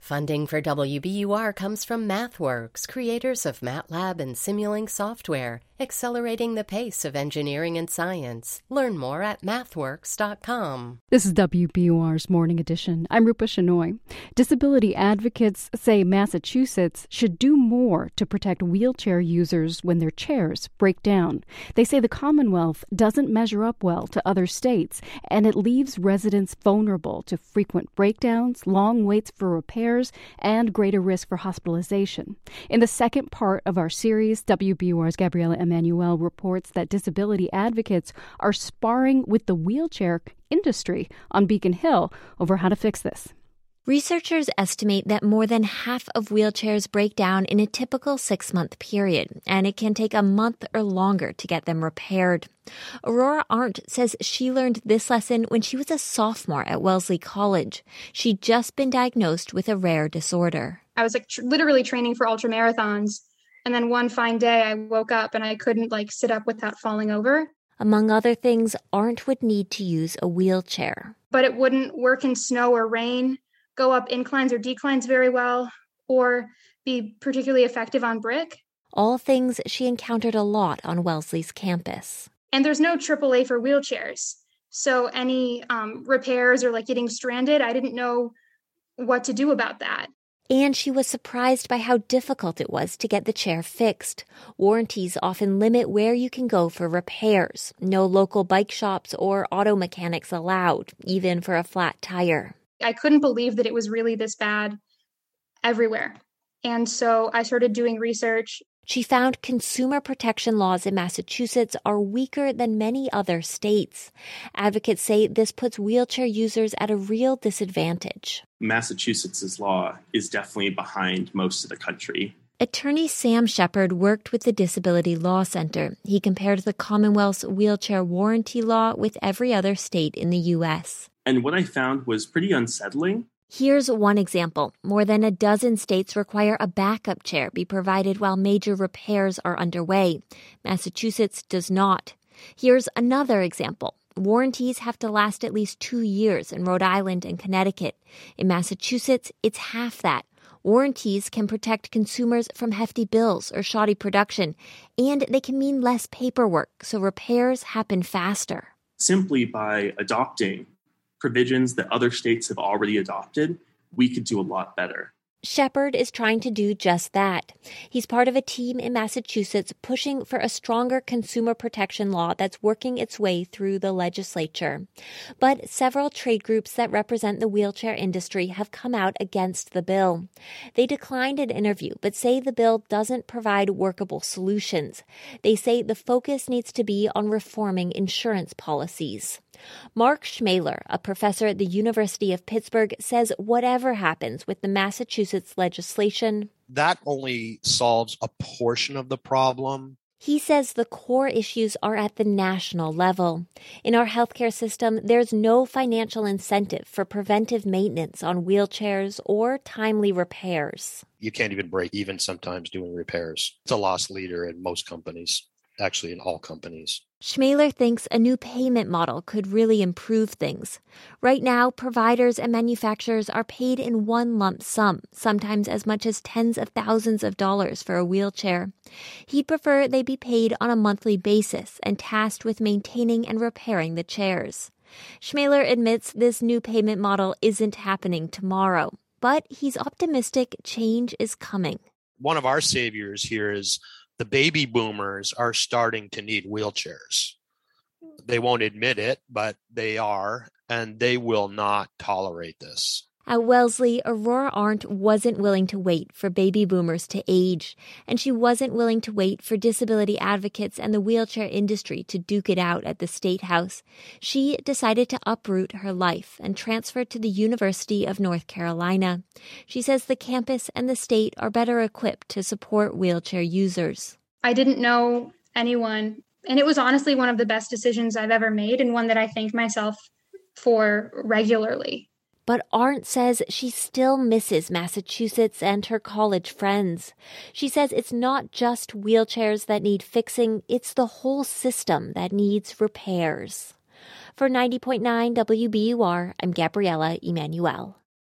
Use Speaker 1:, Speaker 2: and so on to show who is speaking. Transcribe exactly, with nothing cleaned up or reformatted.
Speaker 1: Funding for W B U R comes from MathWorks, creators of MATLAB and Simulink software, accelerating the pace of engineering and science. Learn more at mathworks dot com.
Speaker 2: This is W B U R's Morning Edition. I'm Rupa Shenoy. Disability advocates say Massachusetts should do more to protect wheelchair users when their chairs break down. They say the Commonwealth doesn't measure up well to other states, and it leaves residents vulnerable to frequent breakdowns, long waits for repairs, and greater risk for hospitalization. In the second part of our series, W B U R's Gabriela Emanuel reports that disability advocates are sparring with the wheelchair industry on Beacon Hill over how to fix this.
Speaker 3: Researchers estimate that more than half of wheelchairs break down in a typical six-month period, and it can take a month or longer to get them repaired. Aurora Arndt says she learned this lesson when she was a sophomore at Wellesley College. She'd just been diagnosed with a rare disorder.
Speaker 4: I was like tr- literally training for ultramarathons, and then one fine day I woke up and I couldn't like sit up without falling over.
Speaker 3: Among other things, Arndt would need to use a wheelchair.
Speaker 4: But it wouldn't work in snow or rain, go up inclines or declines very well, or be particularly effective on brick.
Speaker 3: All things she encountered a lot on Wellesley's campus.
Speaker 4: And there's no triple A for wheelchairs. So any um, repairs or like getting stranded, I didn't know what to do about that.
Speaker 3: And she was surprised by how difficult it was to get the chair fixed. Warranties often limit where you can go for repairs. No local bike shops or auto mechanics allowed, even for a flat tire.
Speaker 4: I couldn't believe that it was really this bad everywhere. And so I started doing research.
Speaker 3: She found consumer protection laws in Massachusetts are weaker than many other states. Advocates say this puts wheelchair users at a real disadvantage.
Speaker 5: Massachusetts' law is definitely behind most of the country.
Speaker 3: Attorney Sam Shepard worked with the Disability Law Center. He compared the Commonwealth's wheelchair warranty law with every other state in the U S.
Speaker 5: And what I found was pretty unsettling.
Speaker 3: Here's one example. More than a dozen states require a backup chair be provided while major repairs are underway. Massachusetts does not. Here's another example. Warranties have to last at least two years in Rhode Island and Connecticut. In Massachusetts, it's half that. Warranties can protect consumers from hefty bills or shoddy production, and they can mean less paperwork, so repairs happen faster.
Speaker 5: Simply by adopting provisions that other states have already adopted, we could do a lot better.
Speaker 3: Shepard is trying to do just that. He's part of a team in Massachusetts pushing for a stronger consumer protection law that's working its way through the legislature. But several trade groups that represent the wheelchair industry have come out against the bill. They declined an interview, but say the bill doesn't provide workable solutions. They say the focus needs to be on reforming insurance policies. Mark Schmaler, a professor at the University of Pittsburgh, says whatever happens with the Massachusetts legislation,
Speaker 6: that only solves a portion of the problem.
Speaker 3: He says the core issues are at the national level. In our healthcare system, there's no financial incentive for preventive maintenance on wheelchairs or timely repairs.
Speaker 6: You can't even break even sometimes doing repairs. It's a loss leader in most companies, actually in all companies.
Speaker 3: Schmaler thinks a new payment model could really improve things. Right now, providers and manufacturers are paid in one lump sum, sometimes as much as tens of thousands of dollars for a wheelchair. He'd prefer they be paid on a monthly basis and tasked with maintaining and repairing the chairs. Schmaler admits this new payment model isn't happening tomorrow, but he's optimistic change is coming.
Speaker 6: One of our saviors here is the baby boomers are starting to need wheelchairs. They won't admit it, but they are, and they will not tolerate this.
Speaker 3: At Wellesley, Aurora Arndt wasn't willing to wait for baby boomers to age, and she wasn't willing to wait for disability advocates and the wheelchair industry to duke it out at the State House. She decided to uproot her life and transfer to the University of North Carolina. She says the campus and the state are better equipped to support wheelchair users.
Speaker 4: I didn't know anyone, and it was honestly one of the best decisions I've ever made, and one that I thank myself for regularly.
Speaker 3: But Arndt says she still misses Massachusetts and her college friends. She says it's not just wheelchairs that need fixing, it's the whole system that needs repairs. For ninety point nine W B U R, I'm Gabriela Emanuel.